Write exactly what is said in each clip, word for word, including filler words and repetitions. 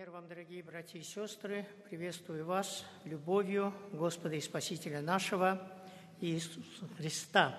Мир вам, дорогие братья и сестры, приветствую вас любовью Господа и Спасителя нашего Иисуса Христа.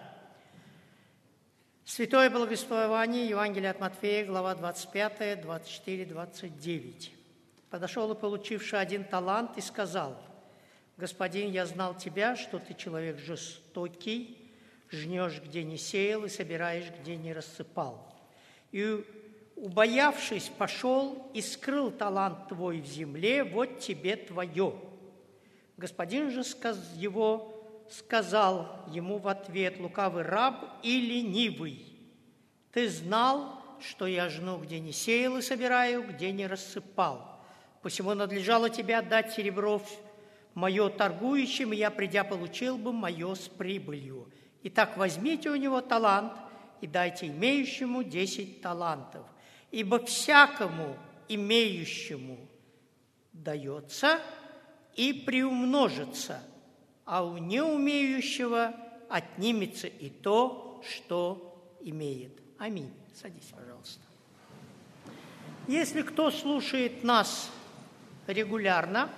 Святое благовествование, Евангелие от Матфея, глава двадцать пятая, двадцать четыре, двадцать девять. Подошел и получивший один талант и сказал: «Господин, я знал тебя, что ты человек жестокий, жнешь, где не сеял, и собираешь, где не рассыпал. И, убоявшись, пошел и скрыл талант твой в земле, вот тебе твое». Господин же его сказал ему в ответ: «Лукавый раб и ленивый, ты знал, что я жну, где не сеял, и собираю, где не рассыпал. Посему надлежало тебе отдать серебро мое торгующим, и я, придя, получил бы мое с прибылью. Итак, возьмите у него талант и дайте имеющему десять талантов. Ибо всякому имеющему дается и приумножится, а у неумеющего отнимется и то, что имеет». Аминь. Садись, пожалуйста. Если кто слушает нас регулярно,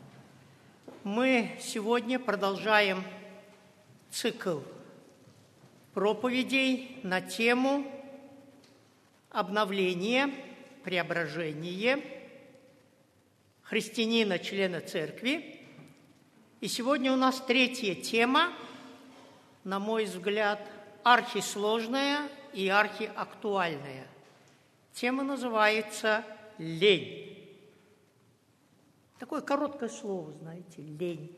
мы сегодня продолжаем цикл проповедей на тему обновление, преображение христианина, члена церкви. И сегодня у нас третья тема, на мой взгляд, архисложная и архиактуальная. Тема называется «Лень». Такое короткое слово, знаете, «лень».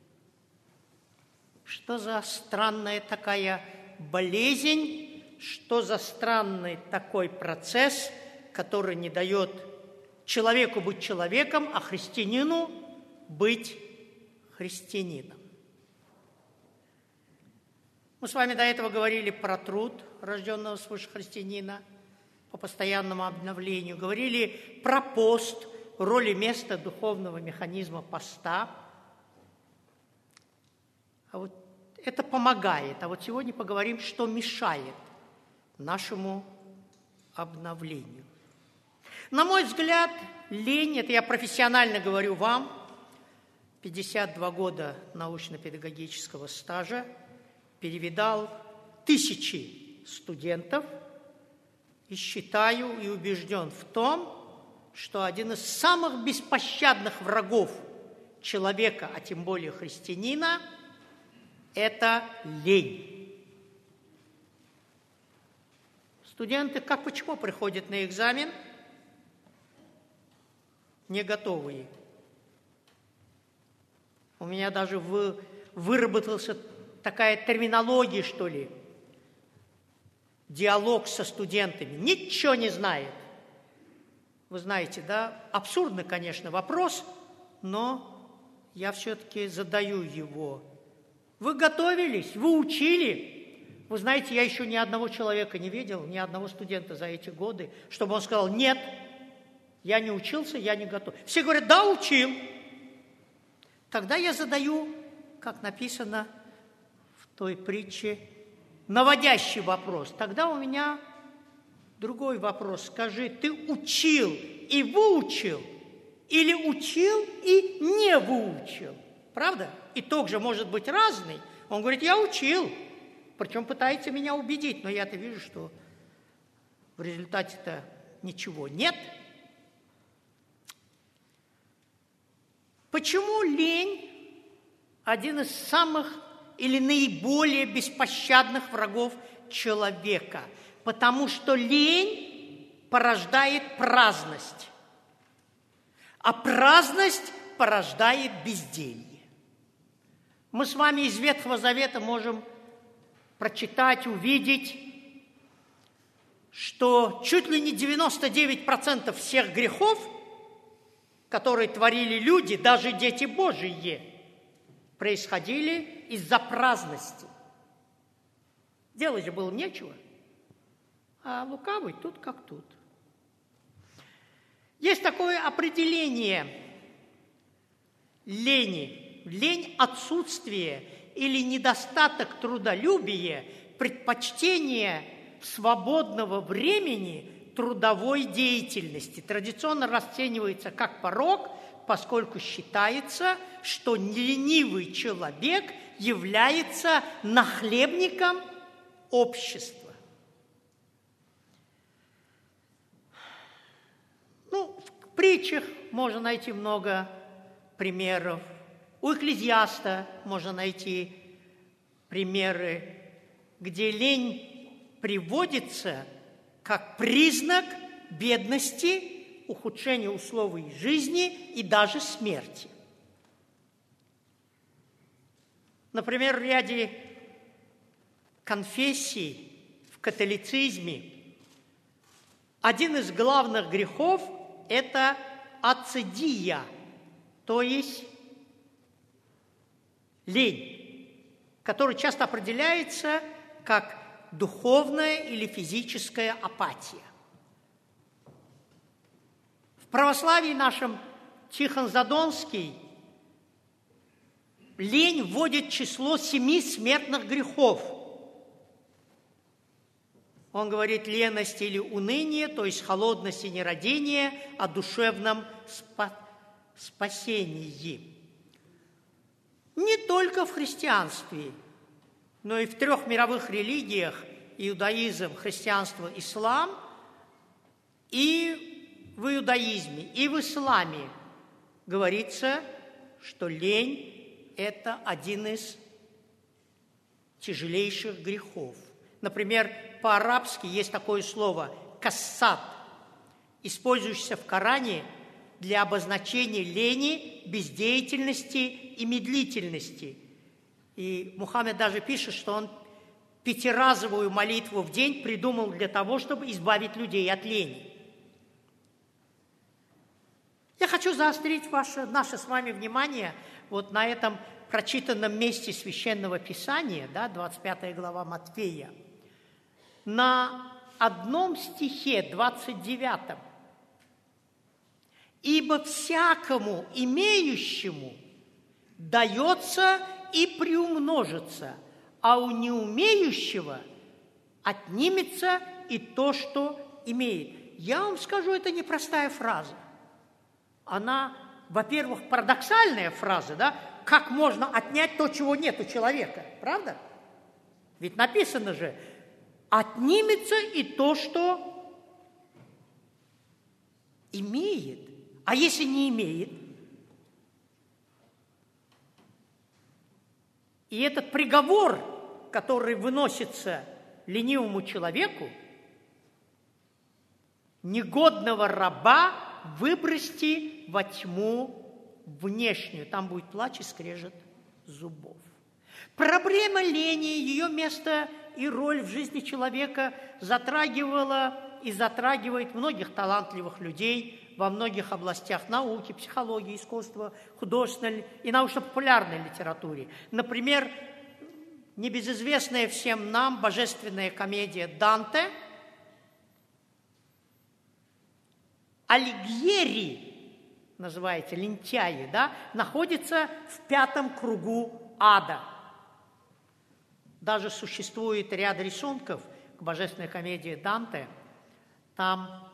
Что за странная такая болезнь, что за странный такой процесс, который не дает человеку быть человеком, а христианину быть христианином. Мы с вами до этого говорили про труд рожденного свыше христианина по постоянному обновлению, говорили про пост, роль и место духовного механизма поста. А вот это помогает. А вот сегодня поговорим, что мешает нашему обновлению. На мой взгляд, лень, это я профессионально говорю вам, пятьдесят два года научно-педагогического стажа, перевидал тысячи студентов и считаю и убежден в том, что один из самых беспощадных врагов человека, а тем более христианина, это лень. Студенты как почему приходят на экзамен? Не готовые. У меня даже вы, выработалась такая терминология, что ли. Диалог со студентами. Ничего не знает. Вы знаете, да? Абсурдный, конечно, вопрос, но я все-таки задаю его. Вы готовились? Вы учили? Вы знаете, я еще ни одного человека не видел, ни одного студента за эти годы, чтобы он сказал: «Нет, я не учился, я не готов». Все говорят: «Да, учил». Тогда я задаю, как написано в той притче, наводящий вопрос. Тогда у меня другой вопрос. Скажи, ты учил и выучил или учил и не выучил? Правда? Итог же может быть разный. Он говорит: «Я учил». Причем пытается меня убедить, но я-то вижу, что в результате-то ничего нет. Почему лень один из самых или наиболее беспощадных врагов человека? Потому что лень порождает праздность, а праздность порождает безделье. Мы с вами из Ветхого Завета можем прочитать, увидеть, что чуть ли не девяносто девять процентов всех грехов, которые творили люди, даже дети Божии, происходили из-за праздности. Делать же было нечего, а лукавый тут как тут. Есть такое определение лени. Лень – отсутствие или недостаток трудолюбия, предпочтение свободного времени трудовой деятельности. Традиционно расценивается как порок, поскольку считается, что ленивый человек является нахлебником общества. Ну, в притчах можно найти много примеров. У Экклезиаста можно найти примеры, где лень приводится как признак бедности, ухудшения условий жизни и даже смерти. Например, в ряде конфессий в католицизме один из главных грехов – это ацидия, то есть лень, который часто определяется как духовная или физическая апатия. В православии нашем Тихон Задонский лень вводит число семи смертных грехов. Он говорит леность или уныние, то есть холодность и нерадение о душевном спа- спасении. Не только в христианстве, но и в трех мировых религиях – иудаизм, христианство, ислам – и в иудаизме, и в исламе говорится, что лень – это один из тяжелейших грехов. Например, по-арабски есть такое слово «кассат», использующееся в Коране для обозначения лени, бездеятельности и медлительности. И Мухаммед даже пишет, что он пятиразовую молитву в день придумал для того, чтобы избавить людей от лени. Я хочу заострить ваше, наше с вами внимание вот на этом прочитанном месте Священного Писания, да, двадцать пятая глава Матфея, на одном стихе, двадцать девятом. «Ибо всякому имеющему дается и приумножится, а у неумеющего отнимется и то, что имеет». Я вам скажу, это непростая фраза. Она, во-первых, парадоксальная фраза, да? Как можно отнять то, чего нет у человека, правда? Ведь написано же, отнимется и то, что имеет. А если не имеет? И этот приговор, который выносится ленивому человеку, негодного раба выбросьте во тьму внешнюю. Там будет плач и скрежет зубов. Проблема лени, ее место и роль в жизни человека затрагивала и затрагивает многих талантливых людей во многих областях науки, психологии, искусства, художественной и научно-популярной литературе. Например, небезызвестная всем нам божественная комедия «Данте», Алигьери, называется, лентяи, да, находится в пятом кругу ада. Даже существует ряд рисунков к божественной комедии Данте. Там,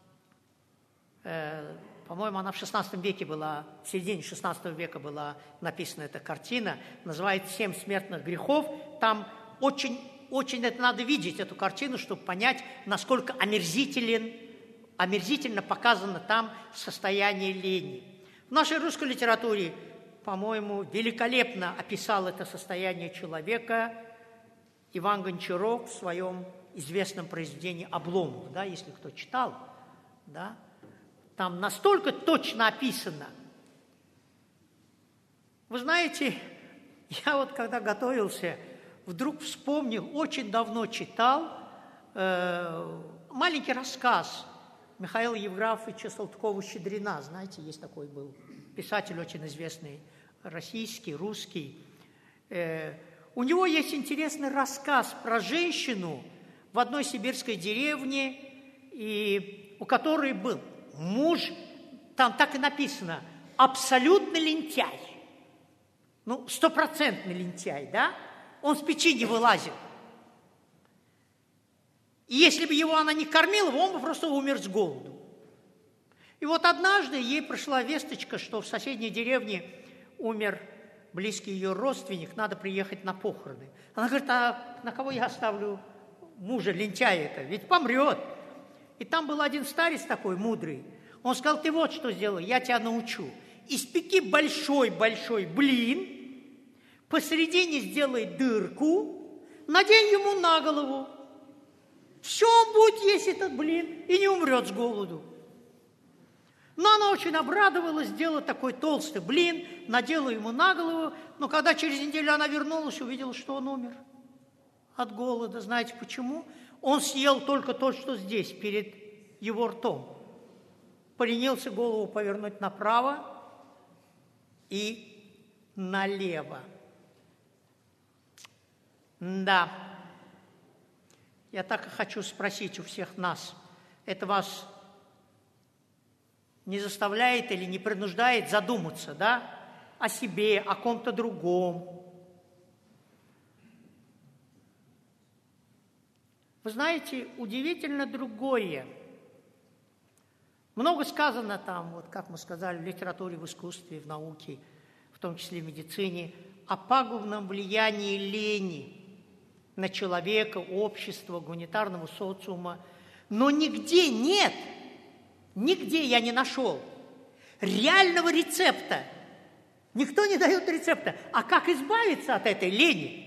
э, по-моему, она в шестнадцатом веке была, в середине шестнадцатого века была написана эта картина, называется «Семь смертных грехов». Там очень, очень это надо видеть, эту картину, чтобы понять, насколько омерзителен, омерзительно показано там состояние лени. В нашей русской литературе, по-моему, великолепно описал это состояние человека Иван Гончаров в своем известном произведении «Обломов», да, если кто читал, да, там настолько точно описано. Вы знаете, я вот когда готовился, вдруг вспомнил, очень давно читал э, маленький рассказ Михаила Евграфовича Салтыкова-Щедрина. Знаете, есть такой был писатель очень известный, российский, русский. Э, у него есть интересный рассказ про женщину в одной сибирской деревне, и у которой был муж, там так и написано, абсолютно лентяй. Ну, стопроцентный лентяй, да? Он с печи не вылазил. И если бы его она не кормила, он бы просто умер с голоду. И вот однажды ей пришла весточка, что в соседней деревне умер близкий ее родственник, надо приехать на похороны. Она говорит, а на кого я оставлю мужа, лентяя-то? Ведь помрет. И там был один старец такой мудрый. Он сказал, ты вот что сделай, я тебя научу. Испеки большой-большой блин, посередине сделай дырку, надень ему на голову. Все, он будет есть этот блин и не умрет с голоду. Но она очень обрадовалась, сделала такой толстый блин, надела ему на голову, но когда через неделю она вернулась, увидела, что он умер от голода. Знаете почему? Он съел только то, что здесь, перед его ртом. Поленился голову повернуть направо и налево. Да, я так и хочу спросить у всех нас, это вас не заставляет или не принуждает задуматься, да, о себе, о ком-то другом? Вы знаете, удивительно другое. Много сказано там, вот как мы сказали, в литературе, в искусстве, в науке, в том числе в медицине, о пагубном влиянии лени на человека, общество, гуманитарного социума. Но нигде нет, нигде я не нашел реального рецепта. Никто не дает рецепта. А как избавиться от этой лени?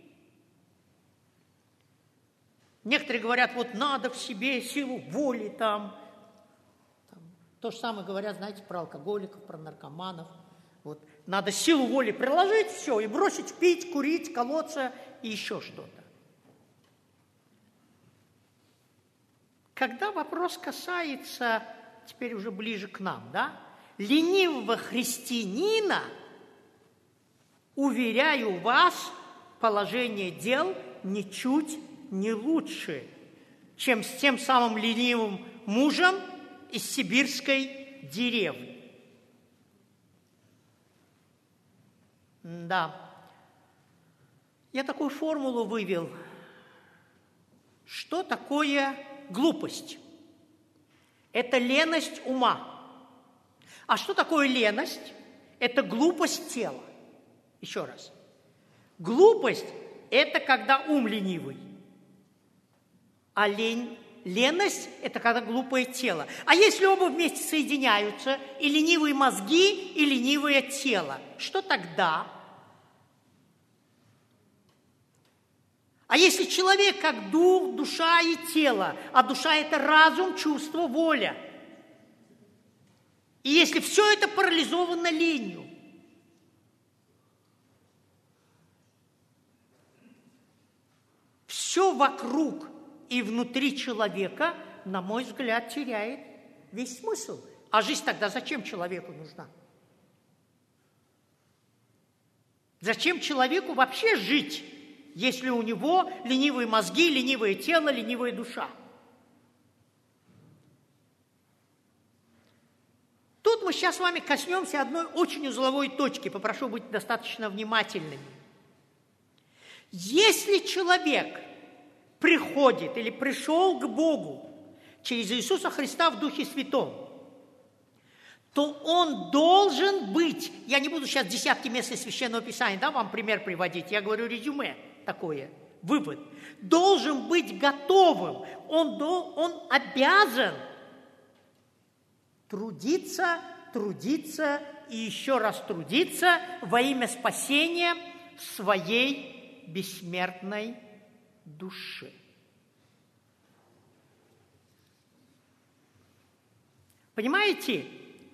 Некоторые говорят, вот надо в себе силу воли там. там. То же самое говорят, знаете, про алкоголиков, про наркоманов. Вот. Надо силу воли приложить, все, и бросить пить, курить, колоться и еще что-то. Когда вопрос касается, теперь уже ближе к нам, да, ленивого христианина, уверяю вас, положение дел ничуть не лучше, чем с тем самым ленивым мужем из сибирской деревни. Да. Я такую формулу вывел. Что такое глупость? Это леность ума. А что такое леность? Это глупость тела. Еще раз. Глупость – это когда ум ленивый. А лень, леность – это когда глупое тело. А если оба вместе соединяются, и ленивые мозги, и ленивое тело, что тогда? А если человек как дух, душа и тело, а душа – это разум, чувство, воля, и если все это парализовано ленью, все вокруг и внутри человека, на мой взгляд, теряет весь смысл. А жизнь тогда зачем человеку нужна? Зачем человеку вообще жить, если у него ленивые мозги, ленивое тело, ленивая душа? Тут мы сейчас с вами коснемся одной очень узловой точки. Попрошу быть достаточно внимательными. Если человек приходит или пришел к Богу через Иисуса Христа в Духе Святом, то он должен быть, я не буду сейчас десятки мест из Священного Писания, да, вам пример приводить, я говорю резюме такое, вывод, должен быть готовым, он, он обязан трудиться, трудиться и еще раз трудиться во имя спасения своей бессмертной души. Понимаете?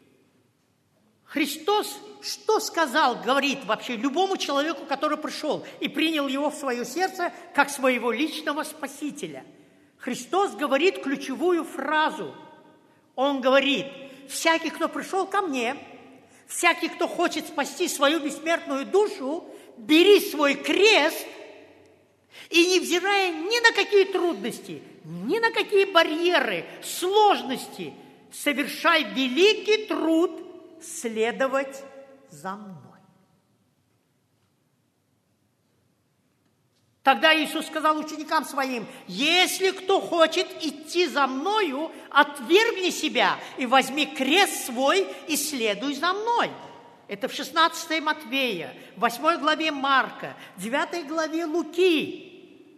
Христос что сказал, говорит вообще любому человеку, который пришел и принял его в свое сердце как своего личного спасителя? Христос говорит ключевую фразу. Он говорит: всякий, кто пришел ко мне, всякий, кто хочет спасти свою бессмертную душу, бери свой крест и, невзирая ни на какие трудности, ни на какие барьеры, сложности, совершай великий труд следовать за мной. Тогда Иисус сказал ученикам своим: если кто хочет идти за мною, отвергни себя и возьми крест свой и следуй за мной. Это в шестнадцатой Матвея, в восьмой главе Марка, девятой главе Луки.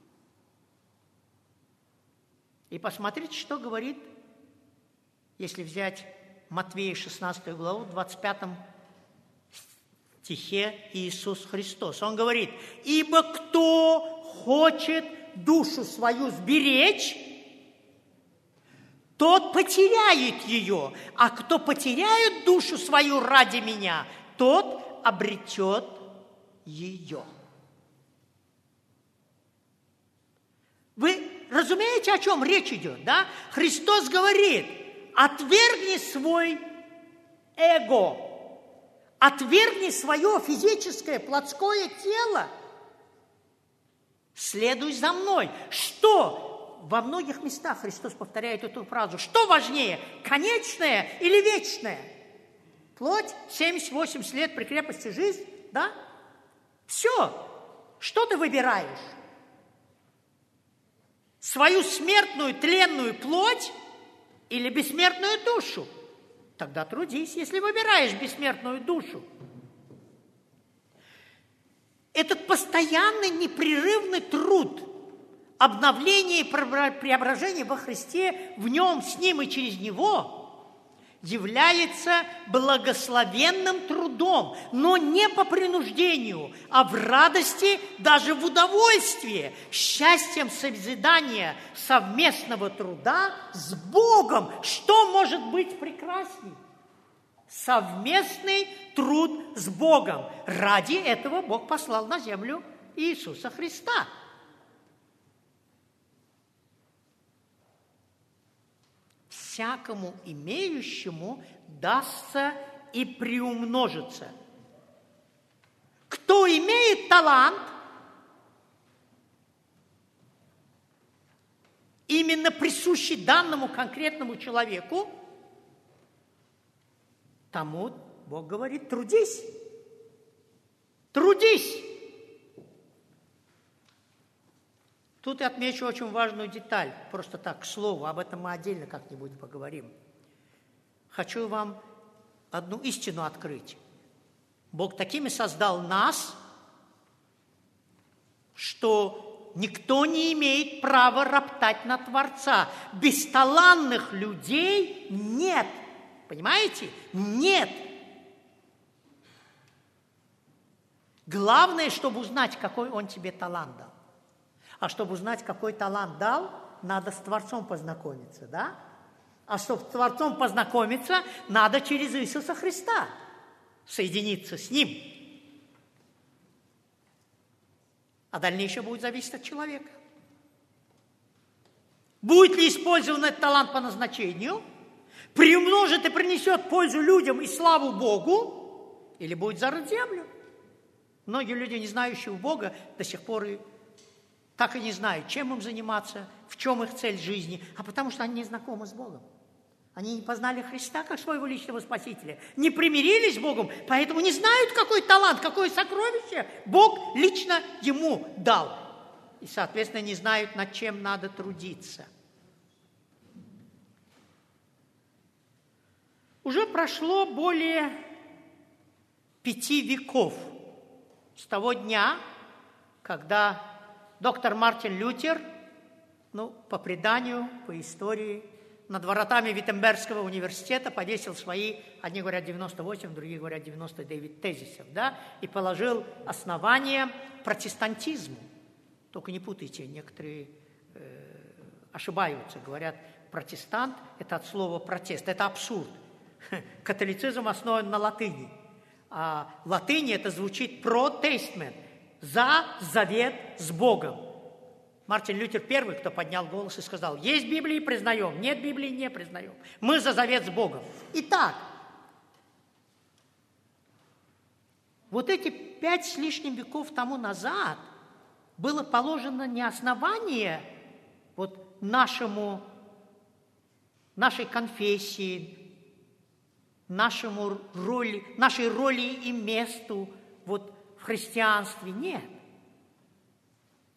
И посмотрите, что говорит, если взять Матвея шестнадцатую главу, в двадцать пятом стихе Иисус Христос. Он говорит: «Ибо кто хочет душу свою сберечь, тот потеряет ее, а кто потеряет душу свою ради меня, тот обретет ее». Вы разумеете, о чем речь идет, да? Христос говорит: отвергни свой эго, отвергни свое физическое, плотское тело, следуй за мной. Что? Во многих местах Христос повторяет эту фразу. Что важнее, конечное или вечное? Плоть, семьдесят восемь лет при крепости жизни, да? Все. Что ты выбираешь? Свою смертную, тленную плоть или бессмертную душу? Тогда трудись, если выбираешь бессмертную душу. Этот постоянный, непрерывный труд, обновление и преображение во Христе, в Нем, с Ним и через Него, является благословенным трудом, но не по принуждению, а в радости, даже в удовольствии, счастьем созидания совместного труда с Богом. Что может быть прекрасней? Совместный труд с Богом. Ради этого Бог послал на землю Иисуса Христа. Всякому имеющему дастся и приумножится. Кто имеет талант, именно присущий данному конкретному человеку, тому Бог говорит: трудись, трудись. Тут я отмечу очень важную деталь, просто так, к слову, об этом мы отдельно как-нибудь поговорим. Хочу вам одну истину открыть. Бог такими создал нас, что никто не имеет права роптать на Творца. Бесталанных людей нет. Понимаете? Нет. Главное, чтобы узнать, какой Он тебе талант дал. А чтобы узнать, какой талант дал, надо с Творцом познакомиться, да? А чтобы с Творцом познакомиться, надо через Иисуса Христа соединиться с Ним. А дальнейшее будет зависеть от человека. Будет ли использован этот талант по назначению, приумножит и принесет пользу людям и славу Богу, или будет зарыт в землю. Многие люди, не знающие Бога, до сих пор и так и не знают, чем им заниматься, в чем их цель жизни, а потому что они не знакомы с Богом. Они не познали Христа как своего личного Спасителя, не примирились с Богом, поэтому не знают, какой талант, какое сокровище Бог лично ему дал. И, соответственно, не знают, над чем надо трудиться. Уже прошло более пяти веков с того дня, когда доктор Мартин Лютер, ну, по преданию, по истории, над воротами Виттенбергского университета повесил свои, одни говорят девяносто восемь, другие говорят девяносто девять тезисов, да, и положил основание протестантизму. Только не путайте, некоторые э, ошибаются, говорят, протестант – это от слова протест, это абсурд. Католицизм основан на латыни, а в латыни это звучит «протестмент», за завет с Богом. Мартин Лютер первый, кто поднял голос и сказал: есть Библия, признаем, нет Библии, не признаем. Мы за завет с Богом. Итак, вот эти пять с лишним веков тому назад было положено не основание вот нашему, нашей конфессии, нашему роли, нашей роли и месту вот в христианстве, нет.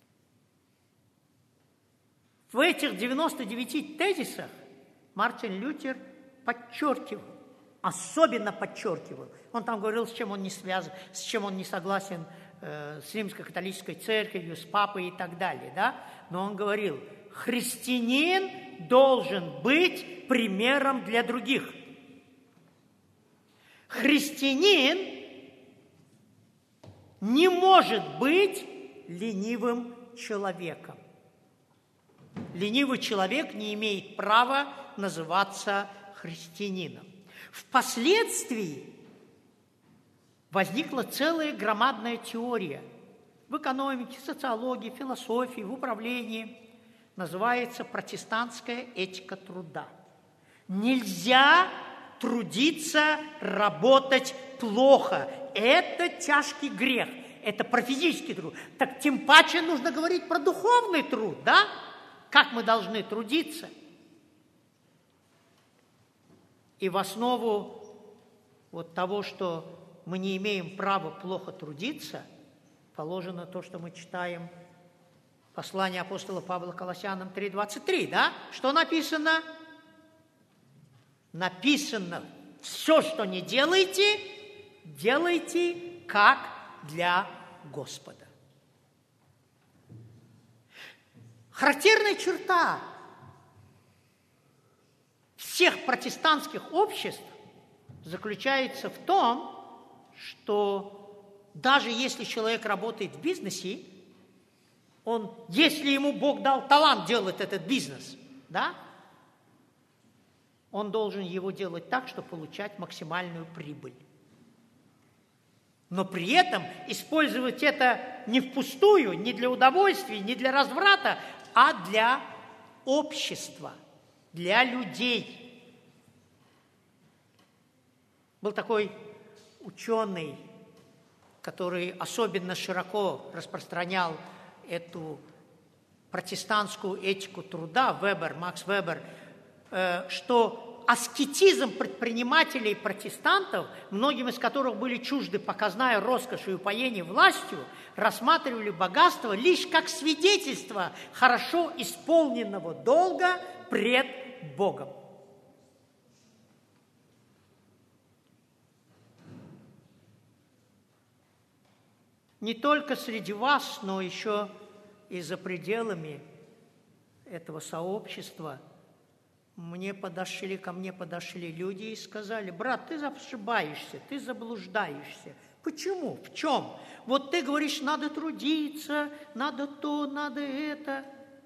В этих девяноста девяти тезисах Мартин Лютер подчеркивал, особенно подчеркивал. Он там говорил, с чем он не связан, с чем он не согласен э, с Римской католической церковью, с папой и так далее, да? Но он говорил, христианин должен быть примером для других. Христианин не может быть ленивым человеком. Ленивый человек не имеет права называться христианином. Впоследствии возникла целая громадная теория в экономике, социологии, философии, в управлении. Называется протестантская этика труда. Нельзя трудиться, работать плохо. Это тяжкий грех. Это про физический труд. Так тем паче нужно говорить про духовный труд, да? Как мы должны трудиться. И в основу вот того, что мы не имеем права плохо трудиться, положено то, что мы читаем послание апостола Павла Колоссянам три двадцать три, да? Что написано? Написано, все, что не делаете, делайте как для Господа. Характерная черта всех протестантских обществ заключается в том, что даже если человек работает в бизнесе, он, если ему Бог дал талант делать этот бизнес, да, он должен его делать так, чтобы получать максимальную прибыль. Но при этом использовать это не впустую, не для удовольствия, не для разврата, а для общества, для людей. Был такой ученый, который особенно широко распространял эту протестантскую этику труда, Вебер, Макс Вебер, что аскетизм предпринимателей протестантов, многим из которых были чужды показная роскошь и упоение властью, рассматривали богатство лишь как свидетельство хорошо исполненного долга пред Богом. Не только среди вас, но еще и за пределами этого сообщества мне подошли, ко мне подошли люди и сказали: брат, ты ошибаешься, ты заблуждаешься. Почему? В чем? Вот ты говоришь, надо трудиться, надо то, надо это.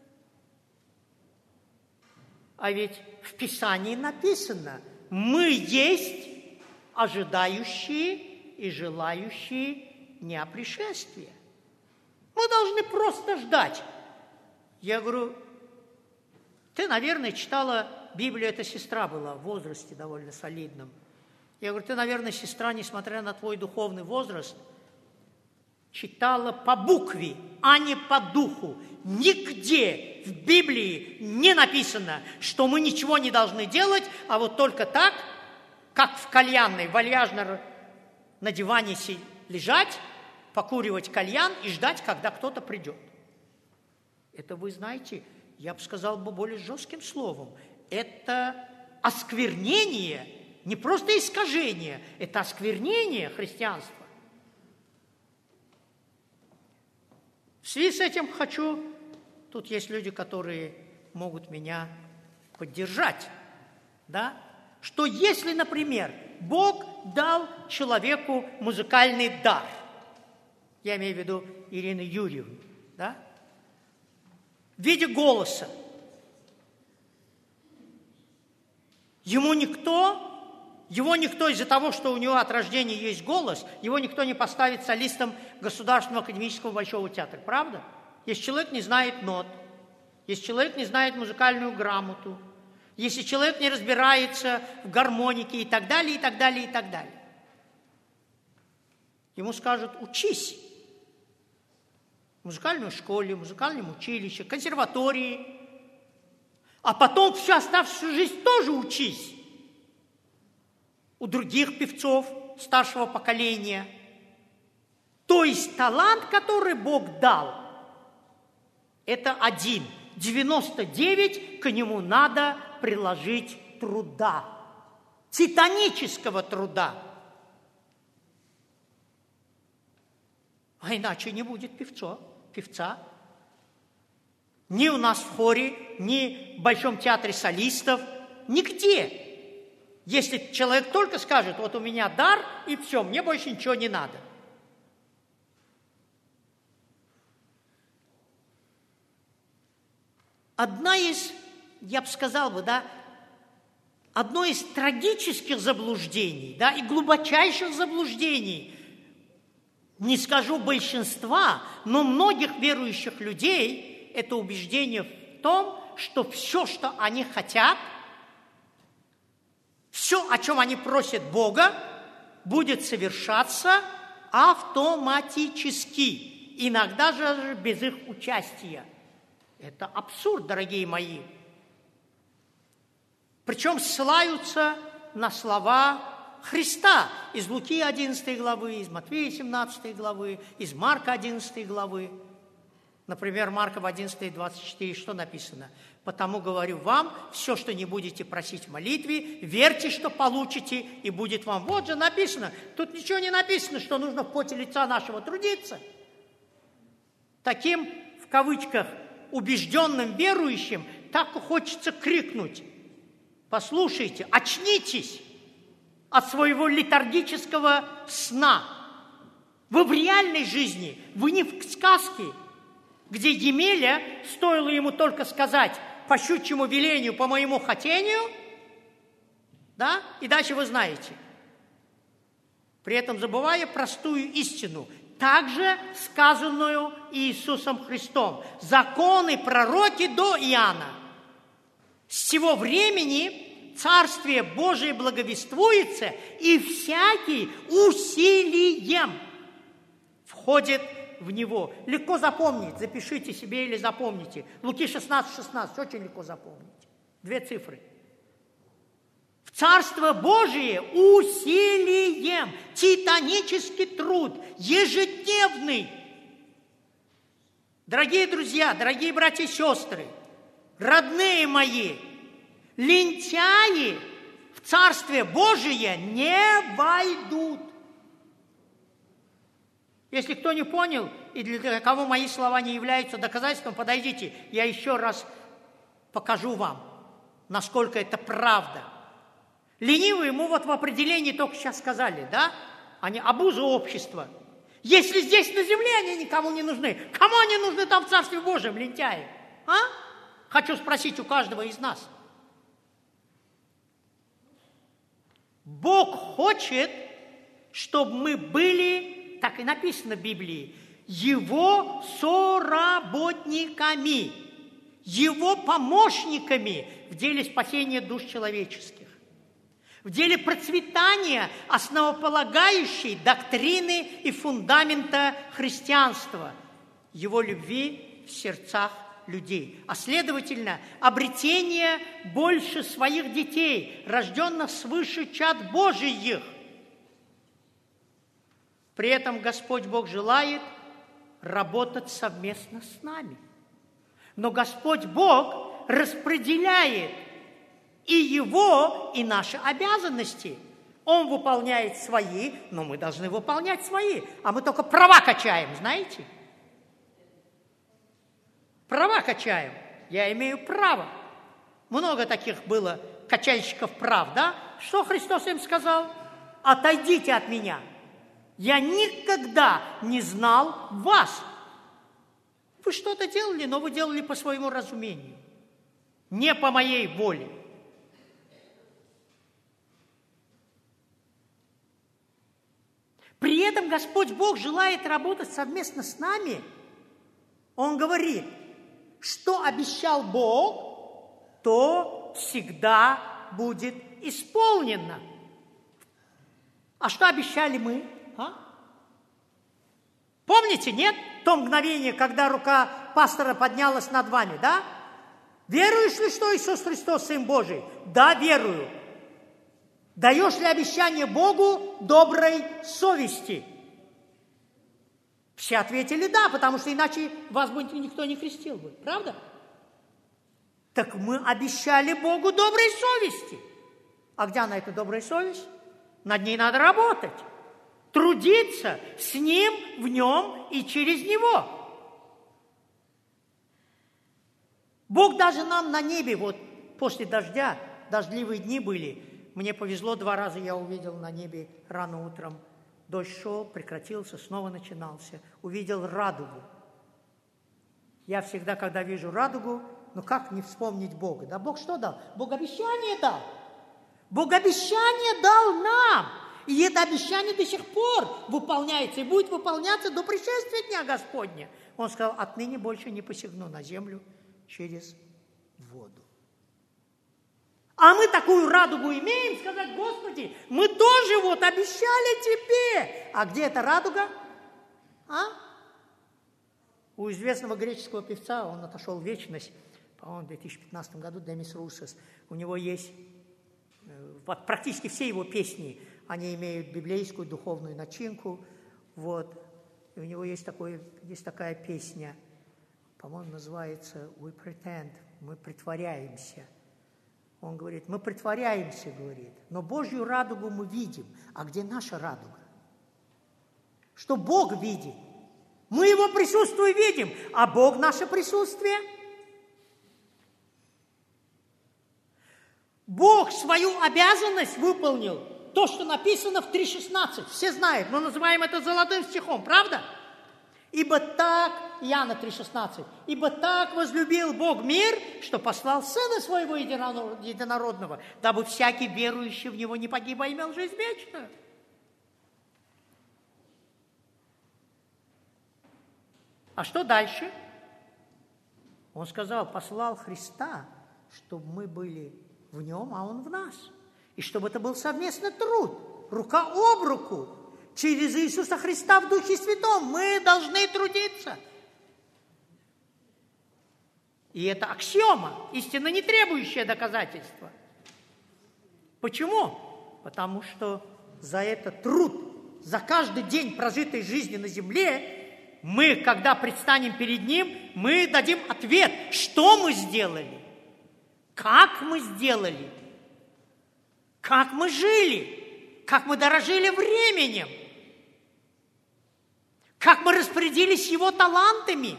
А ведь в Писании написано: мы есть ожидающие и желающие дня пришествия. Мы должны просто ждать. Я говорю: ты, наверное, читала Библию, эта сестра была в возрасте довольно солидном. Я говорю: ты, наверное, сестра, несмотря на твой духовный возраст, читала по букве, а не по духу. Нигде в Библии не написано, что мы ничего не должны делать, а вот только так, как в кальянной, вальяжно на диване лежать, покуривать кальян и ждать, когда кто-то придет. Это вы знаете, я бы сказал бы более жестким словом, это осквернение, не просто искажение, это осквернение христианства. В связи с этим хочу, тут есть люди, которые могут меня поддержать, да, что если, например, Бог дал человеку музыкальный дар, я имею в виду Ирину Юрьевну, да, в виде голоса, ему никто, его никто из-за того, что у него от рождения есть голос, его никто не поставит солистом Государственного академического Большого театра, правда? Если человек не знает нот, если человек не знает музыкальную грамоту, если человек не разбирается в гармонике и так далее, и так далее, и так далее. Ему скажут: учись в музыкальной школе, в музыкальном училище, консерватории, а потом всю оставшуюся жизнь тоже учись у других певцов старшего поколения. То есть талант, который Бог дал, это один. девяносто девять к нему надо приложить труда, титанического труда. А иначе не будет певцо, певца. Ни у нас в хоре, ни в Большом театре солистов, нигде. Если человек только скажет, вот у меня дар, и все, мне больше ничего не надо. Одна из, я бы сказал бы, да, одно из трагических заблуждений, да, и глубочайших заблуждений, не скажу большинства, но многих верующих людей, это убеждение в том, что все, что они хотят, все, о чем они просят Бога, будет совершаться автоматически, иногда же без их участия. Это абсурд, дорогие мои. Причем ссылаются на слова Христа из Луки одиннадцатой главы, из Матфея семнадцатой главы, из Марка одиннадцатой главы. Например, Марка в одиннадцатой двадцать четыре, что написано? «Потому говорю вам, все, что не будете просить в молитве, верьте, что получите, и будет вам». Вот же написано. Тут ничего не написано, что нужно в поте лица нашего трудиться. Таким, в кавычках, убежденным верующим так хочется крикнуть: послушайте, очнитесь от своего летаргического сна. Вы в реальной жизни, вы не в сказке, где Емеля, стоило ему только сказать по щучьему велению, по моему хотению, да, и дальше вы знаете, при этом забывая простую истину, также сказанную Иисусом Христом. Законы, пророки до Иоанна. С сего времени Царствие Божие благовествуется, и всякий усилием входит в него. Легко запомнить, запишите себе или запомните. Луки шестнадцать шестнадцать, очень легко запомнить. Две цифры. В Царство Божие усилием, титанический труд, ежедневный. Дорогие друзья, дорогие братья и сестры, родные мои, лентяи в Царствие Божие не войдут. Если кто не понял, и для кого мои слова не являются доказательством, подойдите, я еще раз покажу вам, насколько это правда. Ленивые ему вот в определении только сейчас сказали, да? Они обуза общества. Если здесь на земле они никому не нужны, кому они нужны там в Царстве Божьем, лентяи? А? Хочу спросить у каждого из нас. Бог хочет, чтобы мы были, так и написано в Библии, Его соработниками, Его помощниками в деле спасения душ человеческих, в деле процветания основополагающей доктрины и фундамента христианства, Его любви в сердцах людей, а следовательно, обретение больше своих детей, рожденных свыше чад Божиих. При этом Господь Бог желает работать совместно с нами. Но Господь Бог распределяет и Его, и наши обязанности. Он выполняет свои, но мы должны выполнять свои. А мы только права качаем, знаете? Права качаем. Я имею право. Много таких было качальщиков прав, да? Что Христос им сказал? Отойдите от меня. Я никогда не знал вас. Вы что-то делали, но вы делали по своему разумению. Не по моей воле. При этом Господь Бог желает работать совместно с нами. Он говорит, что обещал Бог, то всегда будет исполнено. А что обещали мы? А? Помните, нет? То мгновение, когда рука пастора поднялась над вами, да? Веруешь ли, что Иисус Христос Сын Божий? Да, верую. Даешь ли обещание Богу доброй совести? Все ответили да, потому что иначе вас бы никто не крестил бы. Правда? Так мы обещали Богу доброй совести. А где она, эта добрая совесть? Над ней надо работать, трудиться с Ним, в Нем и через Него. Бог даже нам на небе, вот после дождя, дождливые дни были, мне повезло, два раза я увидел на небе рано утром. Дождь шел, прекратился, снова начинался. Увидел радугу. Я всегда, когда вижу радугу, ну как не вспомнить Бога? Да Бог что дал? Бог обещание дал. Бог обещание дал нам. И это обещание до сих пор выполняется и будет выполняться до пришествия Дня Господня. Он сказал, отныне больше не посягну на землю через воду. А мы такую радугу имеем, сказать, Господи, мы тоже вот обещали Тебе. А где эта радуга? А? У известного греческого певца, он отошел в вечность, по-моему, в две тысячи пятнадцатом году, Демис Русос, у него есть, вот, практически все его песни, они имеют библейскую духовную начинку, вот, и у него есть, такой, есть такая песня, по-моему, называется «We pretend», мы притворяемся. Он говорит, мы притворяемся, говорит, но Божью радугу мы видим. А где наша радуга? Что Бог видит. Мы Его присутствие видим, а Бог наше присутствие. Бог свою обязанность выполнил. То, что написано в три шестнадцать. Все знают, мы называем это золотым стихом, правда? Ибо так, Иоанна три шестнадцать, ибо так возлюбил Бог мир, что послал Сына Своего Единородного, дабы всякий верующий в Него не погиб, а имел жизнь вечную. А что дальше? Он сказал, послал Христа, чтобы мы были в Нем, а Он в нас. И чтобы это был совместный труд, рука об руку. Через Иисуса Христа в Духе Святом мы должны трудиться. И это аксиома, истинно не требующее доказательства. Почему? Потому что за этот труд, за каждый день прожитой жизни на земле, мы, когда предстанем перед Ним, мы дадим ответ, что мы сделали, как мы сделали, как мы жили, как мы дорожили временем, как мы распорядились Его талантами.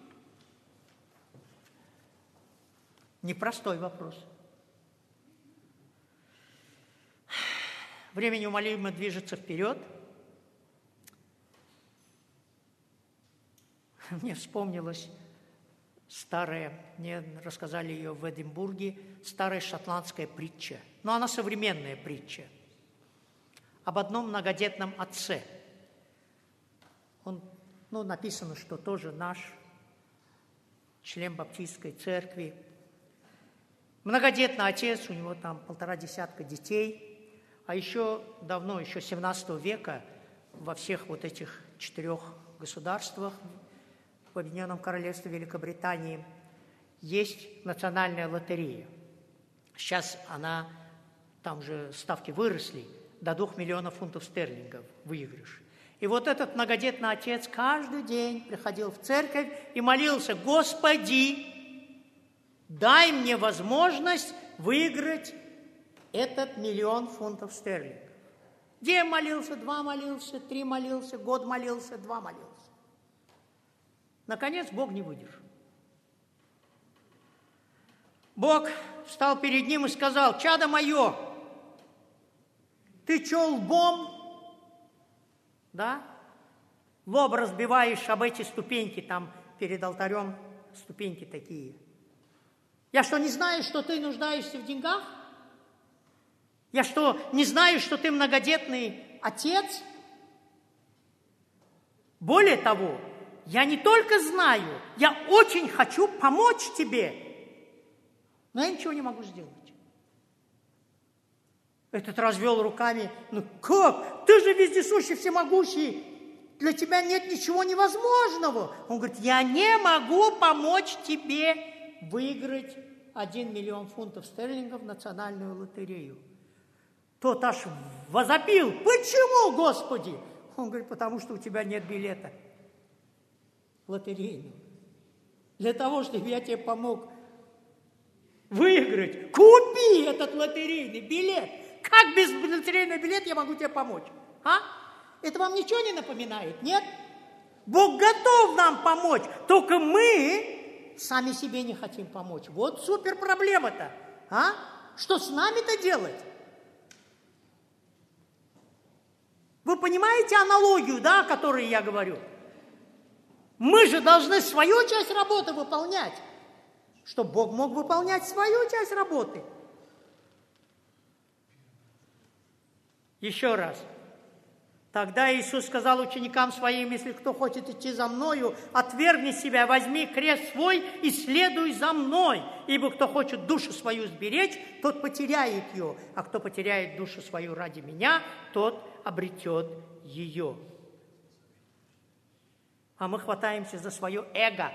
Непростой вопрос. Время неумолимо движется вперед. Мне вспомнилась старая, мне рассказали ее в Эдинбурге, старая шотландская притча. Но она современная притча. Об одном многодетном отце. Он, ну, написано, что тоже наш член баптистской церкви. Многодетный отец, у него там полтора десятка детей. А еще давно, еще семнадцатого века, во всех вот этих четырех государствах, в Объединенном Королевстве Великобритании, есть национальная лотерея. Сейчас она, там же ставки выросли, до двух миллионов фунтов стерлингов выигрыш. И вот этот многодетный отец каждый день приходил в церковь и молился: «Господи, дай мне возможность выиграть этот миллион фунтов стерлингов». День молился, два молился, три молился, год молился, два молился. Наконец Бог не выдержал. Бог встал перед ним и сказал: «Чадо мое, ты че лбом, да, лоб разбиваешь об эти ступеньки, там перед алтарем ступеньки такие. Я что, не знаю, что ты нуждаешься в деньгах? Я что, не знаю, что ты многодетный отец? Более того, я не только знаю, я очень хочу помочь тебе, но я ничего не могу сделать». Этот развел руками: «Ну как? Ты же вездесущий, всемогущий, для тебя нет ничего невозможного». Он говорит: «Я не могу помочь тебе выиграть один миллион фунтов стерлингов в национальную лотерею». Тот аж возопил: «Почему, Господи?» Он говорит: «Потому что у тебя нет билета лотерейного. Для того, чтобы я тебе помог выиграть, купи этот лотерейный билет. Как без лотерейного билета я могу тебе помочь? А? Это вам ничего не напоминает? Нет? Бог готов нам помочь, только мы сами себе не хотим помочь. Вот супер проблема-то. А? Что с нами-то делать? Вы понимаете аналогию, да, о которой я говорю? Мы же должны свою часть работы выполнять, чтобы Бог мог выполнять свою часть работы. Еще раз. Тогда Иисус сказал ученикам своим: если кто хочет идти за Мною, отвергни себя, возьми крест свой и следуй за Мной. Ибо кто хочет душу свою сберечь, тот потеряет ее, а кто потеряет душу свою ради Меня, тот обретет ее. А мы хватаемся за свое эго.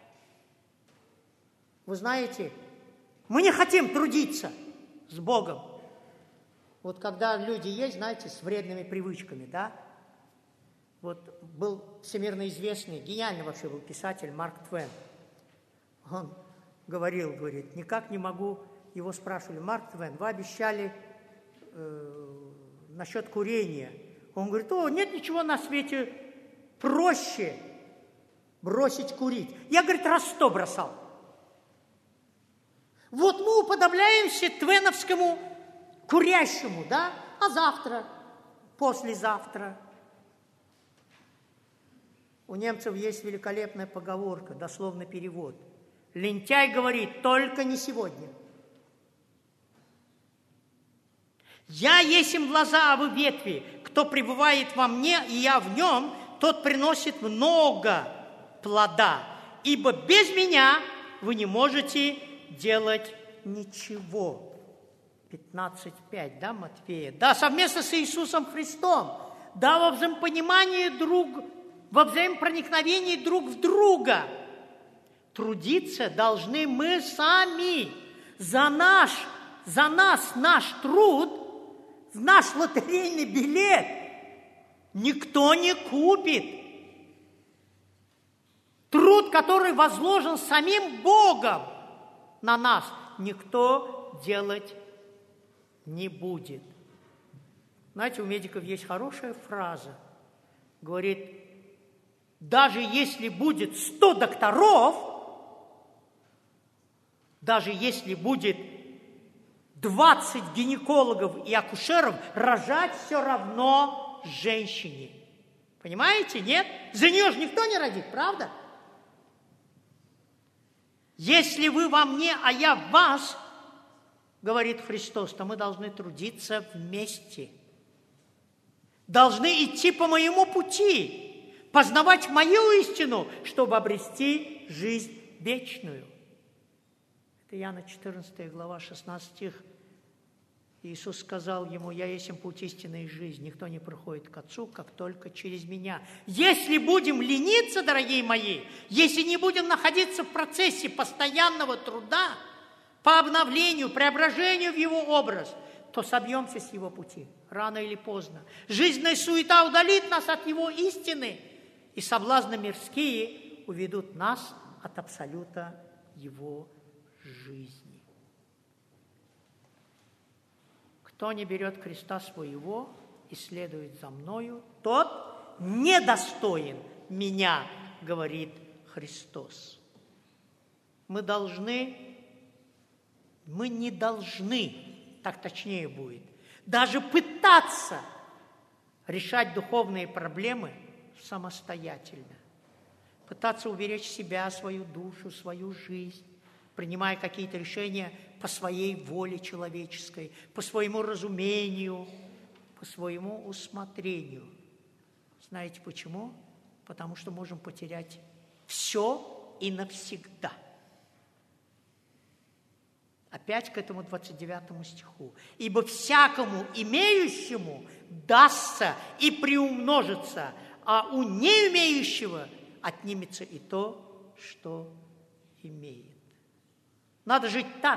Вы знаете, мы не хотим трудиться с Богом. Вот когда люди есть, знаете, с вредными привычками, да? Вот был всемирно известный, гениальный вообще был писатель Марк Твен. Он говорил, говорит, никак не могу, его спрашивали: Марк Твен, вы обещали э, насчет курения. Он говорит: о, нет ничего на свете проще бросить курить. Я, говорит, раз сто бросал. Вот мы уподобляемся твеновскому курящему, да? А завтра, послезавтра. У немцев есть великолепная поговорка, дословный перевод. Лентяй говорит: только не сегодня. Я есть им лоза, а вы ветви. Кто пребывает во мне, и я в нем, тот приносит много плода. Ибо без меня вы не можете делать ничего. пятнадцать пять, да, Матфея? Да, совместно с Иисусом Христом. Да, во взаимопонимании друг, во взаимопроникновении друг в друга. Трудиться должны мы сами. За наш, за нас наш труд, наш лотерейный билет никто не купит. Труд, который возложен самим Богом на нас, никто делать не будет. Знаете, у медиков есть хорошая фраза. Говорит, даже если будет сто докторов, даже если будет двадцать гинекологов и акушеров, рожать все равно женщине. Понимаете, нет? За нее же никто не родит, правда? Если вы во мне, а я в вас, говорит Христос, то мы должны трудиться вместе. Должны идти по моему пути, познавать мою истину, чтобы обрести жизнь вечную. Это Иоанна четырнадцатая глава, шестнадцатый стих. Иисус сказал ему: «Я есть путь истины и жизнь. Никто не приходит к Отцу, как только через Меня». Если будем лениться, дорогие мои, если не будем находиться в процессе постоянного труда по обновлению, преображению в Его образ, то собьемся с Его пути, рано или поздно. Жизненная суета удалит нас от Его истины, и соблазны мирские уведут нас от абсолюта Его жизни. Кто не берет креста своего и следует за Мною, тот недостоин Меня, говорит Христос. Мы должны, мы не должны, так точнее будет, даже пытаться решать духовные проблемы самостоятельно. Пытаться уберечь себя, свою душу, свою жизнь, принимая какие-то решения по своей воле человеческой, по своему разумению, по своему усмотрению. Знаете почему? Потому что можем потерять все и навсегда. Опять к этому двадцать девятому стиху. «Ибо всякому имеющему дастся и приумножится, а у неимеющего отнимется и то, что имеет». Надо жить так,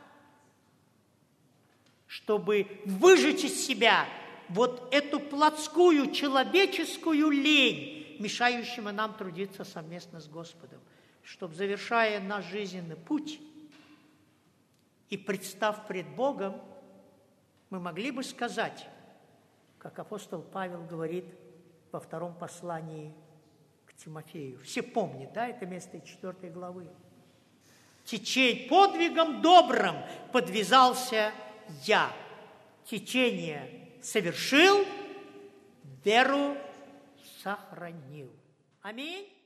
чтобы выжечь из себя вот эту плотскую, человеческую лень, мешающую нам трудиться совместно с Господом, чтобы, завершая наш жизненный путь, И представ пред Богом, мы могли бы сказать, как апостол Павел говорит во втором послании к Тимофею. Все помнят, да, это место из четвёртой главы. Течей подвигом добрым подвязался я. Течение совершил, веру сохранил. Аминь.